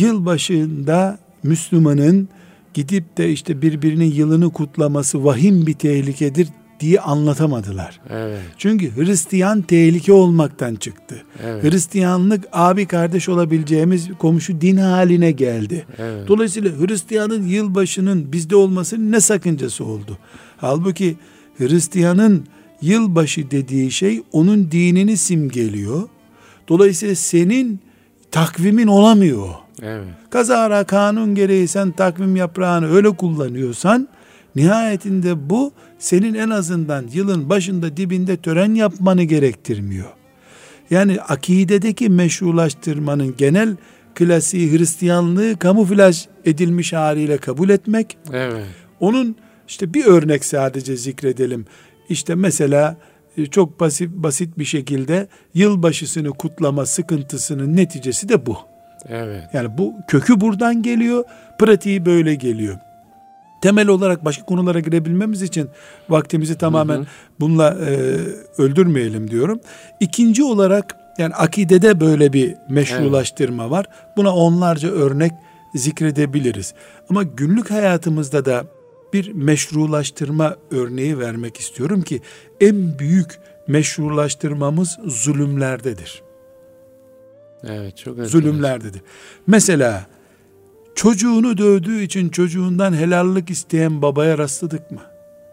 yılbaşında Müslümanın gidip de işte birbirinin yılını kutlaması vahim bir tehlikedir diye anlatamadılar. Evet. Çünkü Hristiyan tehlike olmaktan çıktı. Evet. Hristiyanlık abi kardeş olabileceğimiz komşu din haline geldi. Evet. Dolayısıyla Hristiyanın yılbaşının bizde olmasının ne sakıncası oldu? Halbuki Hristiyanın yılbaşı dediği şey onun dinini simgeliyor. Dolayısıyla senin takvimin olamıyor. Evet. Kazara kanun gereği sen takvim yaprağını öyle kullanıyorsan, nihayetinde bu senin en azından yılın başında dibinde tören yapmanı gerektirmiyor. Yani akidedeki meşrulaştırmanın genel klasiği Hristiyanlığı kamuflaj edilmiş haliyle kabul etmek. Evet. Onun işte bir örnek sadece zikredelim. İşte mesela çok basit basit bir şekilde yılbaşısını kutlama sıkıntısının neticesi de bu. Evet. Yani bu kökü buradan geliyor, pratiği böyle geliyor. Temel olarak başka konulara girebilmemiz için vaktimizi tamamen hı hı. bununla e, öldürmeyelim diyorum. İkinci olarak yani akidede böyle bir meşrulaştırma evet. var. Buna onlarca örnek zikredebiliriz. Ama günlük hayatımızda da bir meşrulaştırma örneği vermek istiyorum ki en büyük meşrulaştırmamız zulümlerdedir. Evet, çok önemli. Zulümlerdedir. Mesela çocuğunu dövdüğü için çocuğundan helallik isteyen babaya rastladık mı?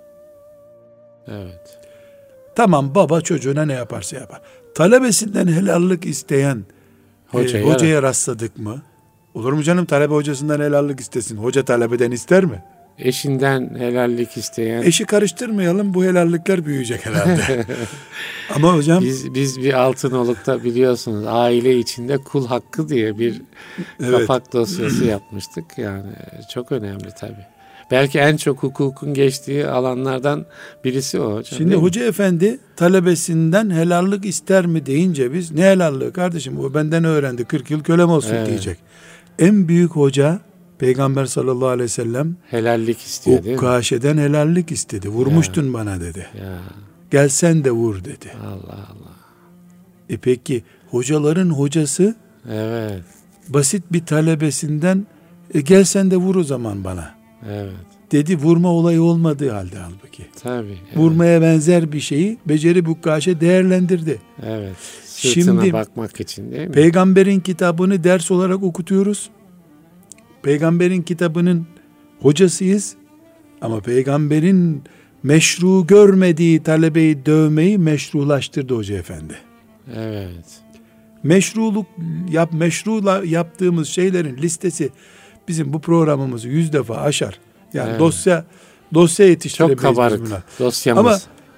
Evet. Tamam, baba çocuğuna ne yaparsa yapar. Talebesinden helallik isteyen hocaya, e, hocaya rastladık mı? Olur mu canım, talebe hocasından helallik istesin. Hoca talebeden ister mi? Eşinden helallik isteyen. Eşi karıştırmayalım, bu helallikler büyüyecek herhalde. Ama hocam. Biz, biz bir Altınoluk'ta biliyorsunuz aile içinde kul hakkı diye bir evet. kapak dosyası yapmıştık. Yani çok önemli tabii. Belki en çok hukukun geçtiği alanlardan birisi o hocam. Şimdi hoca efendi talebesinden helallik ister mi deyince biz ne helallığı kardeşim, o benden öğrendi, kırk yıl kölem olsun evet. diyecek. En büyük hoca Peygamber sallallahu aleyhi ve sellem helallik istiyor değil mi? Ukkaşe'den helallik istedi. Vurmuştun ya. bana dedi. Ya. Gel sen de vur dedi. Allah Allah. E peki hocaların hocası evet. basit bir talebesinden e gel sen de vur o zaman bana. Evet. Dedi, vurma olayı olmadığı halde halbuki. Tabii. Evet. Vurmaya benzer bir şeyi beceri Ukkaşe değerlendirdi. Evet. Sırtına Şimdi, bakmak için değil mi? Peygamberin kitabını ders olarak okutuyoruz. Peygamberin kitabının hocasıyız ama peygamberin meşru görmediği talebeyi dövmeyi meşrulaştırdı hoca efendi. Evet. Meşruluk yap meşrula yaptığımız şeylerin listesi bizim bu programımızı yüz defa aşar. Yani evet. dosya dosya yetiştiremeyiz çok kabarık buna. dosyamız. Ama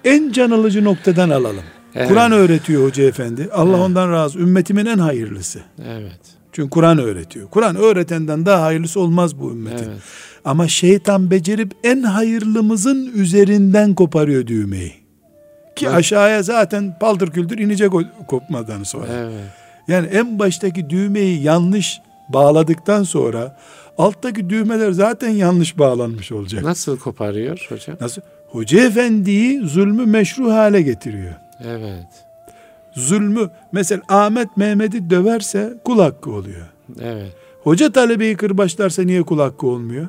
En can alıcı noktadan alalım. Evet. Kur'an öğretiyor hoca efendi. Allah evet. ondan razı. Ümmetimin en hayırlısı. Evet. Çünkü Kur'an öğretiyor. Kur'an öğretenden daha hayırlısı olmaz bu ümmetin. Evet. Ama şeytan becerip en hayırlımızın üzerinden koparıyor düğmeyi. Ki evet. aşağıya zaten paldır küldür inecek o kopmadan sonra. Evet. Yani en baştaki düğmeyi yanlış bağladıktan sonra alttaki düğmeler zaten yanlış bağlanmış olacak. Nasıl koparıyor hocam? Nasıl? Hoca efendiyi zulmü meşru hale getiriyor. Evet. Zulmü mesela Ahmet Mehmet'i döverse kul hakkı oluyor. Evet. Hoca talebeyi kırbaçlarsa niye kul hakkı olmuyor?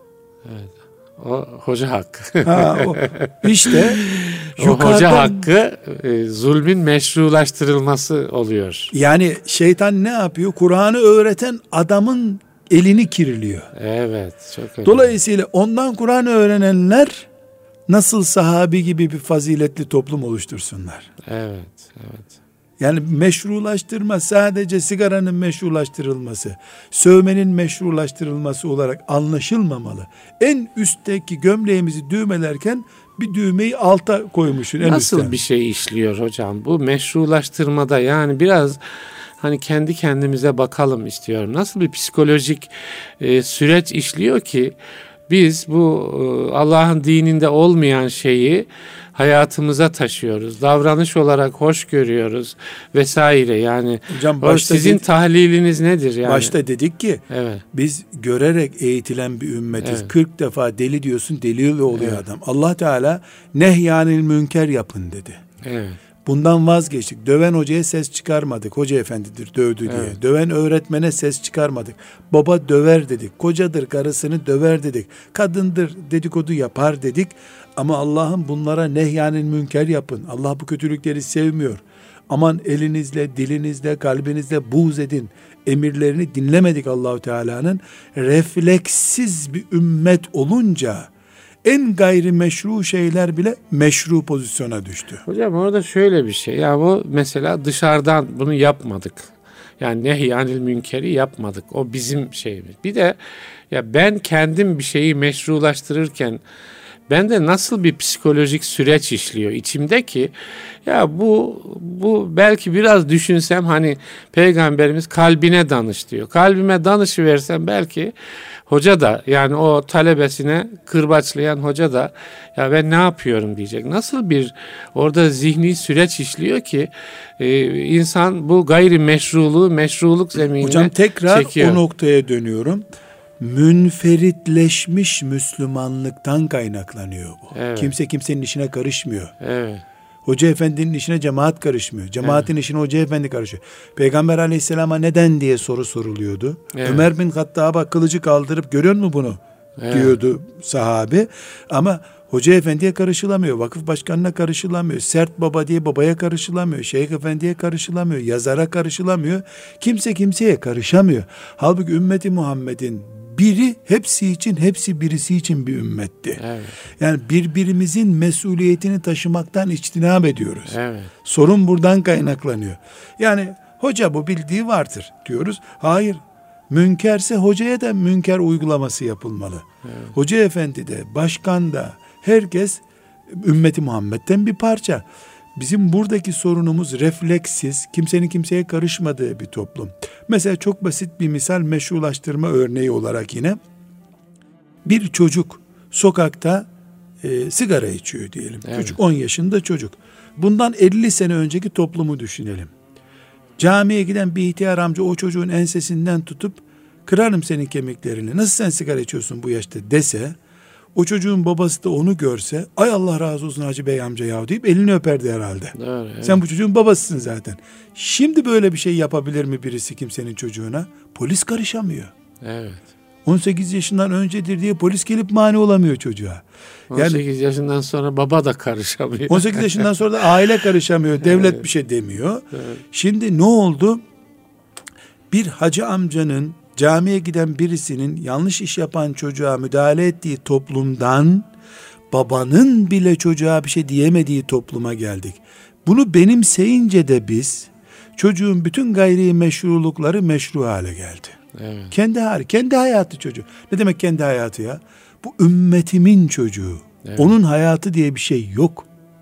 Evet. O hoca hakkı. Ha, o, işte o hoca hakkı e, zulmün meşrulaştırılması oluyor. Yani şeytan ne yapıyor? Kur'an'ı öğreten adamın elini kirliyor. Evet, çok önemli. Dolayısıyla ondan Kur'an öğrenenler nasıl sahabi gibi bir faziletli toplum oluştursunlar. Evet, evet. Yani meşrulaştırma sadece sigaranın meşrulaştırılması, sövmenin meşrulaştırılması olarak anlaşılmamalı. En üstteki gömleğimizi düğmelerken bir düğmeyi alta koymuşsun. En Nasıl üstten. Bir şey işliyor hocam bu meşrulaştırmada? Yani biraz hani kendi kendimize bakalım istiyorum. Nasıl bir psikolojik e, süreç işliyor ki biz bu e, Allah'ın dininde olmayan şeyi hayatımıza taşıyoruz. Davranış olarak hoş görüyoruz vesaire. Yani hocam, o sizin dedik, tahliliniz nedir yani? Başta dedik ki evet. biz görerek eğitilen bir ümmetiz. Evet. kırk defa deli diyorsun, deli oluyor evet. adam. Allah Teala nehyanil münker yapın dedi. Evet. Bundan vazgeçtik. Döven hocaya ses çıkarmadık. Hoca efendidir dövdü diye. Evet. Döven öğretmene ses çıkarmadık. Baba döver dedik. Kocadır karısını döver dedik. Kadındır dedikodu yapar dedik. Ama Allah'ın bunlara nehyanil münker yapın. Allah bu kötülükleri sevmiyor. Aman elinizle, dilinizle, kalbinizle buğz edin. Emirlerini dinlemedik Allahu Teala'nın. Refleksiz bir ümmet olunca en gayrimeşru şeyler bile meşru pozisyona düştü. Hocam orada şöyle bir şey. Ya bu mesela dışarıdan bunu yapmadık. Yani nehyanil münkeri yapmadık. O bizim şeyimiz. Bir de ya ben kendim bir şeyi meşrulaştırırken bende nasıl bir psikolojik süreç işliyor içimde ki ya bu bu belki biraz düşünsem hani Peygamberimiz kalbine danış diyor. Kalbime danışıversem belki hoca da yani o talebesine kırbaçlayan hoca da ya ben ne yapıyorum diyecek. Nasıl bir orada zihni süreç işliyor ki e, insan bu gayri meşruluğu meşruluk zeminine Hocam tekrar çekiyor. O noktaya dönüyorum. Münferitleşmiş Müslümanlıktan kaynaklanıyor bu. Evet. Kimse kimsenin işine karışmıyor. Evet. Hoca efendinin işine cemaat karışmıyor. Cemaatin evet. işine hoca efendi karışıyor. Peygamber aleyhisselama neden diye soru soruluyordu. Evet. Ömer bin Hattab'a kılıcı kaldırıp görüyor musun bunu? Evet. Diyordu sahabe. Ama hoca efendiye karışılamıyor. Vakıf başkanına karışılamıyor. Sert baba diye babaya karışılamıyor. Şeyh efendiye karışılamıyor. Yazara karışılamıyor. Kimse kimseye karışamıyor. Halbuki ümmeti Muhammed'in biri hepsi için, hepsi birisi için bir ümmetti. Evet. Yani birbirimizin mesuliyetini taşımaktan içtinab ediyoruz. Evet. Sorun buradan kaynaklanıyor. Yani hoca bu bildiği vardır diyoruz. Hayır. Münkerse hocaya da münker uygulaması yapılmalı. Evet. Hoca efendi de, başkan da, herkes ümmeti Muhammed'den bir parça. Bizim buradaki sorunumuz refleksiz, kimsenin kimseye karışmadığı bir toplum. Mesela çok basit bir misal, meşrulaştırma örneği olarak yine bir çocuk sokakta e, sigara içiyor diyelim. Evet. Küçük on yaşında çocuk. Bundan elli sene önceki toplumu düşünelim. Camiye giden bir ihtiyar amca o çocuğun ensesinden tutup kırarım senin kemiklerini, nasıl sen sigara içiyorsun bu yaşta dese, o çocuğun babası da onu görse, ay Allah razı olsun Hacı Bey amca ya deyip elini öperdi herhalde. Doğru, evet. Sen bu çocuğun babasısın zaten. Şimdi böyle bir şey yapabilir mi birisi kimsenin çocuğuna? Polis karışamıyor. Evet. on sekiz yaşından öncedir diye polis gelip mani olamıyor çocuğa. Yani, on sekiz yaşından sonra baba da karışamıyor. on sekiz yaşından sonra da aile karışamıyor. Devlet evet. bir şey demiyor. Evet. Şimdi ne oldu? Bir hacı amcanın, camiye giden birisinin yanlış iş yapan çocuğa müdahale ettiği toplumdan babanın bile çocuğa bir şey diyemediği topluma geldik. Bunu benimseyince de biz çocuğun bütün gayri meşrulukları meşru hale geldi. Evet. Kendi hali, kendi hayatı çocuğu. Ne demek kendi hayatı ya? Bu ümmetimin çocuğu. Evet. Onun hayatı diye bir şey yok.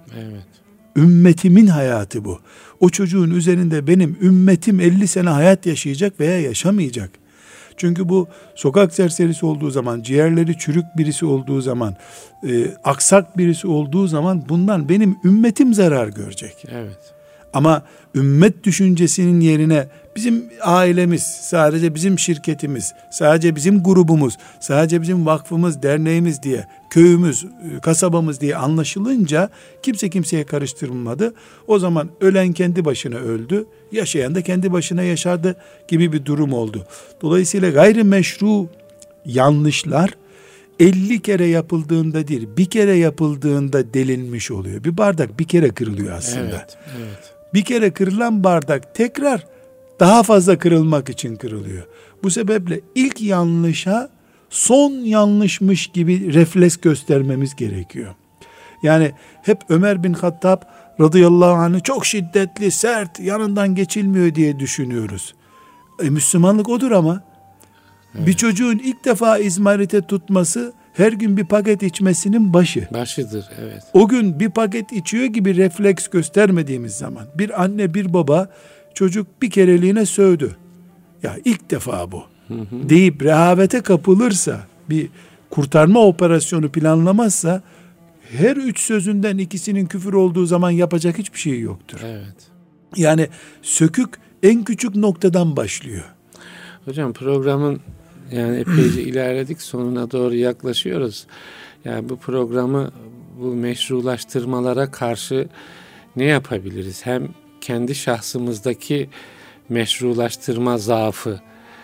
Evet. Ümmetimin hayatı bu. O çocuğun üzerinde benim ümmetim elli sene hayat yaşayacak veya yaşamayacak. Çünkü bu sokak serserisi olduğu zaman, ciğerleri çürük birisi olduğu zaman, e, aksak birisi olduğu zaman bundan benim ümmetim zarar görecek. Evet. Ama ümmet düşüncesinin yerine bizim ailemiz, sadece bizim şirketimiz, sadece bizim grubumuz, sadece bizim vakfımız, derneğimiz diye, köyümüz, kasabamız diye anlaşılınca kimse kimseye karıştırılmadı. O zaman ölen kendi başına öldü, yaşayan da kendi başına yaşardı gibi bir durum oldu. Dolayısıyla gayrimeşru yanlışlar elli kere yapıldığında değil, bir kere yapıldığında delinmiş oluyor. Bir bardak bir kere kırılıyor aslında. Evet, evet. Bir kere kırılan bardak tekrar daha fazla kırılmak için kırılıyor. Bu sebeple ilk yanlışa son yanlışmış gibi refleks göstermemiz gerekiyor. Yani hep Ömer bin Hattab radıyallahu anh'ı çok şiddetli, sert, yanından geçilmiyor diye düşünüyoruz. E, Müslümanlık odur ama evet. Bir çocuğun ilk defa izmarite tutması her gün bir paket içmesinin başı. Başıdır, evet. O gün bir paket içiyor gibi refleks göstermediğimiz zaman bir anne bir baba çocuk bir kereliğine sövdü. Ya ilk defa bu. Hı hı. Deyip rehavete kapılırsa, bir kurtarma operasyonu planlamazsa her üç sözünden ikisinin küfür olduğu zaman yapacak hiçbir şey yoktur. Evet. Yani sökük en küçük noktadan başlıyor. Hocam programın yani epeyce ilerledik, sonuna doğru yaklaşıyoruz. Yani bu programı bu meşrulaştırmalara karşı ne yapabiliriz? Hem kendi şahsımızdaki meşrulaştırma zaafı,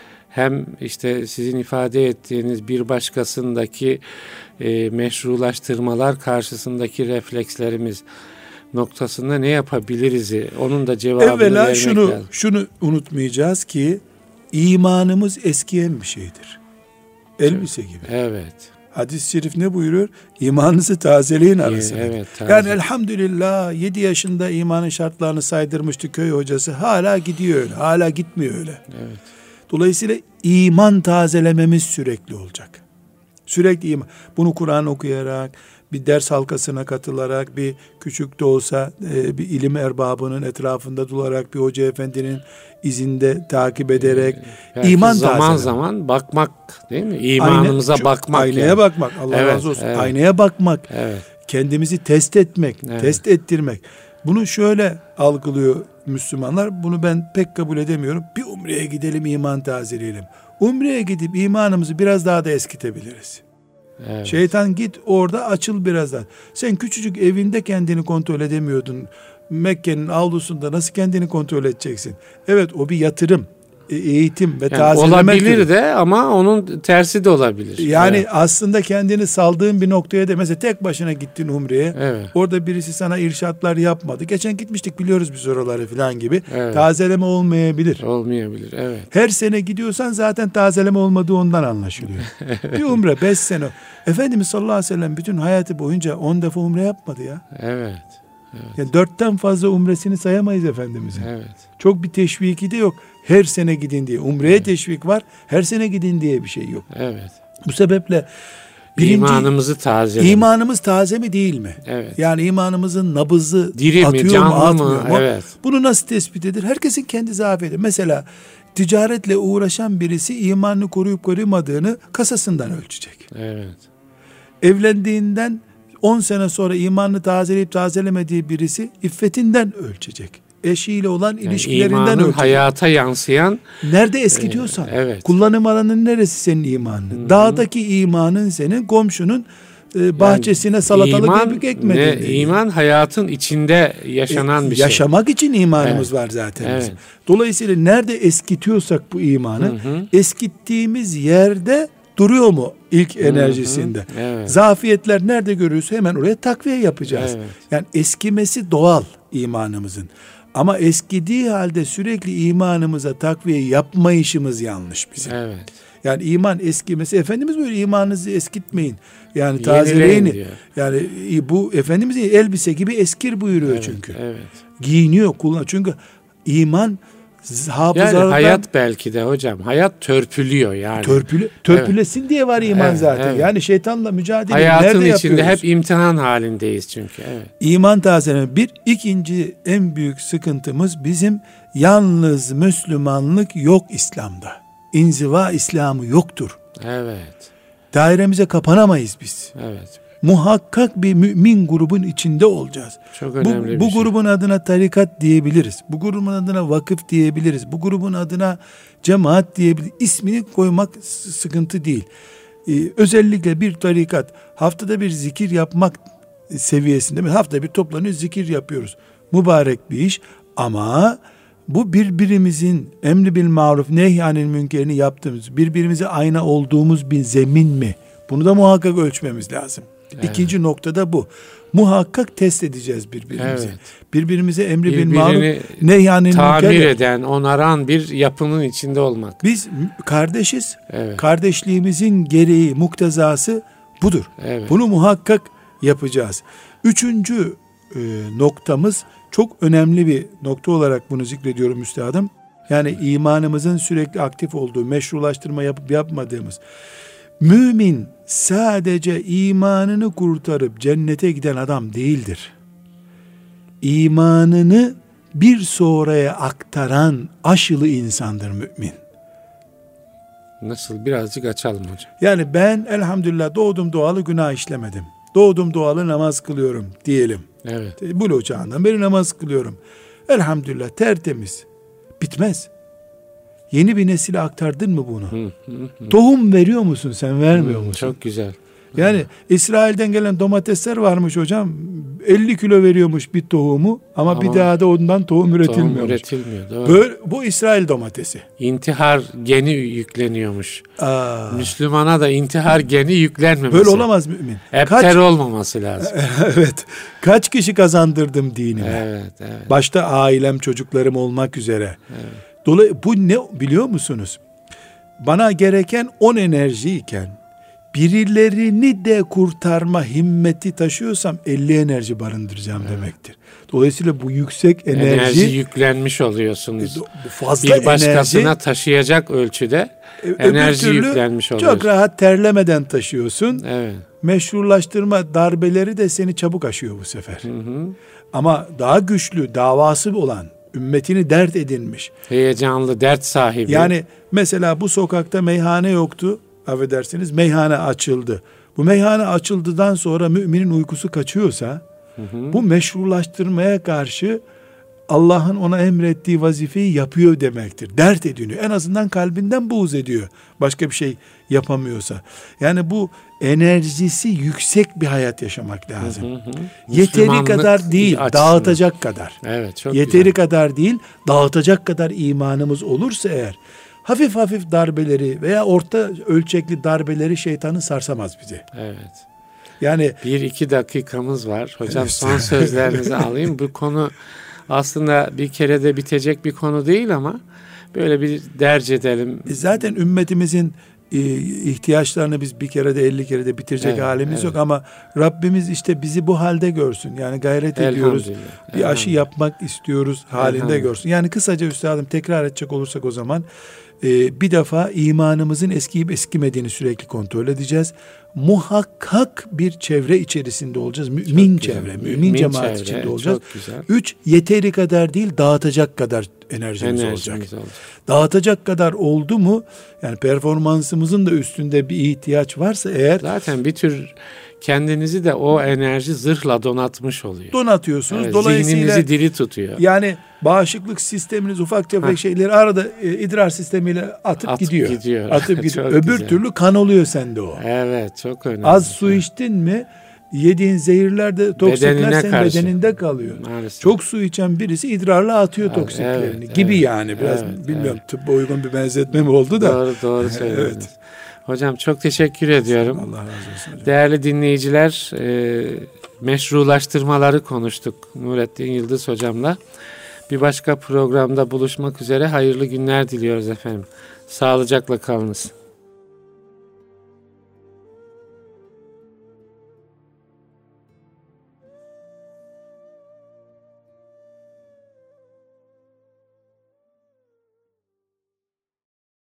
hem işte sizin ifade ettiğiniz bir başkasındaki e, meşrulaştırmalar karşısındaki reflekslerimiz noktasında ne yapabiliriz? Onun da cevabını Evvela vermek şunu, lazım. şunu unutmayacağız ki imanımız eskiyen bir şeydir. Elbise gibi. Evet. Hadis-i şerif ne buyuruyor? İmanınızı tazeleyin arasında. Evet, taze. Yani elhamdülillah yedi yaşında imanın şartlarını saydırmıştı köy hocası. Hala gidiyor öyle. Hala gitmiyor öyle. Evet. Dolayısıyla iman tazelememiz sürekli olacak. Sürekli iman. Bunu Kur'an okuyarak, bir ders halkasına katılarak, bir küçük de olsa e, bir ilim erbabının etrafında durarak, bir hoca efendinin izinde takip ederek belki iman zaman tazeleme. zaman bakmak, değil mi? İmanımıza Ayna, bakmak. Aynaya yani. bakmak. Allah evet, razı olsun. Evet. Aynaya bakmak. Evet. Kendimizi test etmek, Evet. test ettirmek. Bunu şöyle algılıyor Müslümanlar. Bunu ben pek kabul edemiyorum. Bir umreye gidelim, iman tazeleyelim. Umreye gidip imanımızı biraz daha da eskitebiliriz. Evet. Şeytan git orada açıl biraz daha. Sen küçücük evinde kendini kontrol edemiyordun. Mekke'nin avlusunda nasıl kendini kontrol edeceksin? Evet, o bir yatırım, eğitim ve yani tazelemek. Olabilir de ama onun tersi de olabilir. Yani evet. aslında kendini saldığın bir noktaya da, mesela tek başına gittin umreye. Evet. Orada birisi sana irşatlar yapmadı. Geçen gitmiştik, biliyoruz biz oraları falan gibi. Evet. Tazeleme olmayabilir. Olmayabilir. Evet. Her sene gidiyorsan zaten tazeleme olmadığı ondan anlaşılıyor. Bir umre beş sene. Efendimiz sallallahu aleyhi ve sellem bütün hayatı boyunca on defa umre yapmadı ya. Evet. Evet. Yani dörtten fazla umresini sayamayız Efendimizin. Evet. Çok bir teşviki de yok. Her sene gidin diye. Umreye evet. teşvik var. Her sene gidin diye bir şey yok. Evet. Bu sebeple birinci, imanımızı tazelemek. İmanımız taze mi değil mi? Evet. Yani imanımızın nabızı diri atıyor mi, canlı mu, atmıyor mı? mu? Evet. Bunu nasıl tespit edilir? Herkesin kendi zaafeti. Mesela ticaretle uğraşan birisi imanını koruyup korumadığını kasasından ölçecek. Evet. Evlendiğinden on sene sonra imanını tazeleyip tazelemediği birisi iffetinden ölçecek. Eşiyle olan yani ilişkilerinden ölçecek. Hayata yansıyan. Nerede eskitiyorsan. E, evet. Kullanım alanın neresi senin imanın? Hı-hı. Dağdaki imanın senin, komşunun e, bahçesine yani salatalık yapıp ekmediğin. İman hayatın içinde yaşanan e, bir şey. Yaşamak için imanımız evet. var zaten. Evet. Bizim. Dolayısıyla nerede eskitiyorsak bu imanı, Hı-hı. eskittiğimiz yerde duruyor mu ilk enerjisinde? Hı hı, evet. Zafiyetler nerede görüyorsa hemen oraya takviye yapacağız. Evet. Yani eskimesi doğal imanımızın. Ama eskidiği halde sürekli imanımıza takviye yapmayışımız yanlış bizim. Evet. Yani iman eskimesi, Efendimiz böyle imanınızı eskitmeyin. Yani tazeleyin. Yani bu Efendimizin elbise gibi eskir buyuruyor evet, çünkü. Evet. Giyiniyor, kullanıyor. Çünkü iman hafızalardan... Yani hayat belki de hocam. Hayat törpülüyor yani. Törpüle, törpülesin evet. diye var iman evet, zaten. Evet. Yani şeytanla mücadele hayatın nerede içinde yapıyoruz? Hep imtihan halindeyiz çünkü. Evet. İman tazeleme. Bir ikinci en büyük sıkıntımız bizim yalnız Müslümanlık yok İslam'da. İnziva İslam'ı yoktur. Evet. Dairemize kapanamayız biz. Evet. Muhakkak bir mümin grubun içinde olacağız. Çok önemli bu, bir bu şey. grubun adına tarikat diyebiliriz. Bu grubun adına vakıf diyebiliriz. Bu grubun adına cemaat diyebiliriz. İsmini koymak sıkıntı değil. Ee, özellikle bir tarikat haftada bir zikir yapmak seviyesinde mi? Haftada bir toplanıyor, zikir yapıyoruz. Mübarek bir iş ama bu birbirimizin emri bil maruf nehyanil münkerini yaptığımız, birbirimize ayna olduğumuz bir zemin mi? Bunu da muhakkak ölçmemiz lazım. Evet. İkinci noktada bu. Muhakkak test edeceğiz birbirimizi. Evet. Birbirimize emri bil maruf nehyanil münker. Tamir eden, onaran bir yapının içinde olmak. Biz kardeşiz. Evet. Kardeşliğimizin gereği, muktezası budur. Evet. Bunu muhakkak yapacağız. Üçüncü e, noktamız çok önemli bir nokta olarak bunu zikrediyorum üstadım. Yani imanımızın sürekli aktif olduğu, meşrulaştırma yapıp yapmadığımız. Mümin sadece imanını kurtarıp cennete giden adam değildir. İmanını bir sonraya aktaran aşılı insandır mümin. Nasıl? Birazcık açalım hocam. Yani ben elhamdülillah doğdum doğalı günah işlemedim. Doğdum doğalı namaz kılıyorum diyelim. Evet. Buluğ çağından beri namaz kılıyorum. Elhamdülillah tertemiz. Bitmez. Yeni bir nesile aktardın mı bunu? Hı, hı, hı. Tohum veriyor musun sen, vermiyor hı, musun? Çok güzel. Yani hı. İsrail'den gelen domatesler varmış hocam. elli kilo veriyormuş bir tohumu ama, ama bir daha da ondan tohum üretilmiyor. Tohum üretilmiyor. Doğru. Böyle, bu İsrail domatesi. İntihar geni yükleniyormuş. Aa. Müslümana da intihar geni yüklenmemesi. Böyle olamaz mümin. Ebter Kaç... olmaması lazım. Evet. Kaç kişi kazandırdım dinime? Evet, evet. Başta ailem, çocuklarım olmak üzere. Evet. Dolayısıyla bu ne biliyor musunuz? Bana gereken on enerjiyken birilerini de kurtarma himmeti taşıyorsam elli enerji barındıracağım evet. demektir. Dolayısıyla bu yüksek enerji, enerji yüklenmiş oluyorsunuz. Fazla bir başkasına enerji, taşıyacak ölçüde e, enerji yüklenmiş oluyorsun. Çok rahat terlemeden taşıyorsun. Evet. Meşrulaştırma darbeleri de seni çabuk aşıyor bu sefer. Hı hı. Ama daha güçlü, davası olan, ümmetini dert edinmiş. Heyecanlı, dert sahibi. Yani mesela bu sokakta meyhane yoktu. Affedersiniz, meyhane açıldı. Bu meyhane açıldıktan sonra müminin uykusu kaçıyorsa, hı hı. bu meşrulaştırmaya karşı Allah'ın ona emrettiği vazifeyi yapıyor demektir. Dert ediniyor. En azından kalbinden buğz ediyor. Başka bir şey yapamıyorsa. Yani bu enerjisi yüksek bir hayat yaşamak lazım. Hı hı hı. Yeteri kadar değil, açısından. Dağıtacak kadar. Evet, çok Yeteri güzel. kadar değil, dağıtacak kadar imanımız olursa eğer, hafif hafif darbeleri veya orta ölçekli darbeleri şeytanın sarsamaz bizi. Evet. Yani bir iki dakikamız var. Hocam son sözlerinizi alayım. Bu konu aslında bir kerede bitecek bir konu değil ama böyle bir derc edelim. Zaten ümmetimizin ihtiyaçlarını biz bir kerede elli kerede bitirecek evet, halimiz evet. yok ama Rabbimiz işte bizi bu halde görsün. Yani gayret ediyoruz. Bir aşı yapmak istiyoruz halinde görsün. Yani kısaca üstadım tekrar edecek olursak o zaman bir defa imanımızın eskiyip eskimediğini sürekli kontrol edeceğiz. Muhakkak bir çevre içerisinde olacağız. Mümin çok çevre, mümin, mümin cemaat çevre, içinde olacağız. Üç, yeteri kadar değil, dağıtacak kadar enerjimiz, enerjimiz olacak. olacak. Dağıtacak kadar oldu mu, yani performansımızın da üstünde bir ihtiyaç varsa eğer. Zaten bir tür kendinizi de o enerji zırhla donatmış oluyor. Donatıyorsunuz. Evet, dolayısıyla zihninizi diri tutuyor. Yani bağışıklık sisteminiz ufak tefek şeyleri arada e, idrar sistemiyle atıp, atıp gidiyor. gidiyor. Atıp gidiyor. Öbür güzel. Türlü kan oluyor sende o. Evet, çok önemli. Az su içtin mi yediğin zehirler de toksikler senin karşı. Bedeninde kalıyor. Maalesef. Çok su içen birisi idrarla atıyor evet, toksiklerini evet, gibi evet, yani biraz evet, bilmiyorum evet. tıbba uygun bir benzetme mi oldu da. Doğru doğru söylediniz. Evet. Hocam çok teşekkür ediyorum. Allah razı olsun hocam. Değerli dinleyiciler, e, meşrulaştırmaları konuştuk Nurettin Yıldız hocamla. Bir başka programda buluşmak üzere hayırlı günler diliyoruz efendim. Sağlıcakla kalınız.